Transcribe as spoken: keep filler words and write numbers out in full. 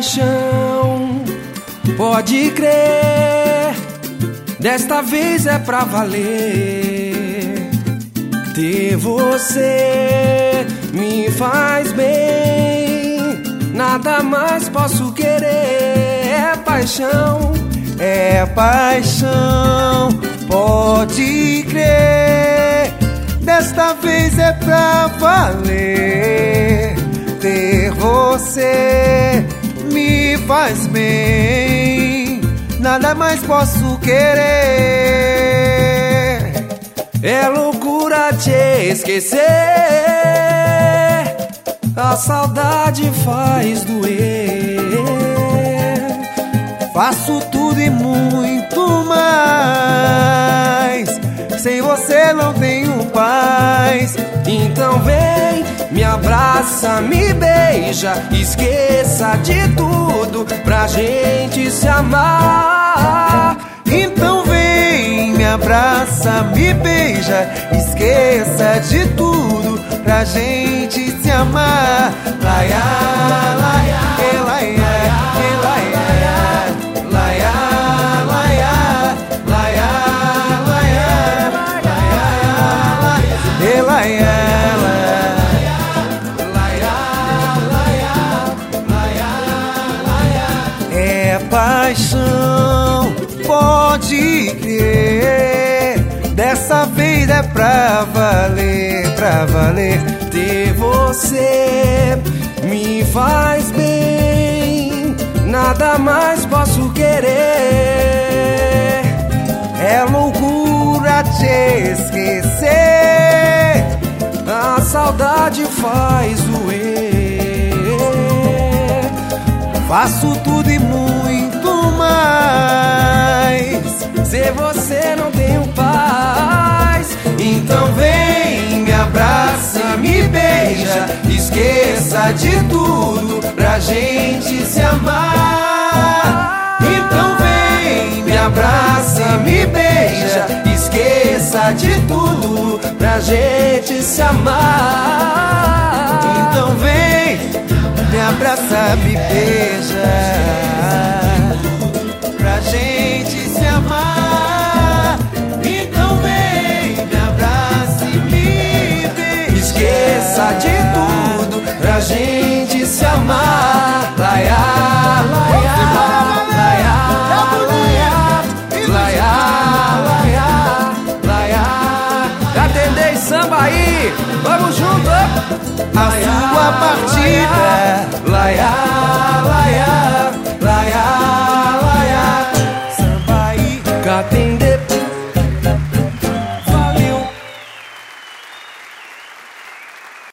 paixão, pode crer, desta vez é pra valer. Ter você me faz bem, nada mais posso querer. É paixão, é paixão, pode crer, desta vez é pra valer. Ter você me faz bem, nada mais posso querer. É loucura te esquecer, a saudade faz doer. Faço tudo e muito mais, sem você não tenho paz. Então vem, me abraça, me beija, esqueça de tudo pra gente se amar. Então vem, me abraça, me beija, esqueça de tudo pra gente se amar. Laia, laia, laia, laia, laia, laia, laia, laia, laia. É paixão, pode crer, dessa vez é pra valer, pra valer. Ter você me faz bem, nada mais posso querer. É loucura te esquecer, a saudade faz doer. Faço tudo e muito mais, sem você não tenho paz. Então vem, me abraça, me beija, esqueça de tudo pra gente se amar. Então vem, me abraça, me beija, esqueça de tudo pra gente se amar. Então vem, me abraça, me beija, pra gente se amar. Então vem, me abraça e me beija, esqueça de tudo pra gente se amar. Laia, laia, laia, laia, laia, laia. Atendei samba aí, vamos junto. A sua partida, laia.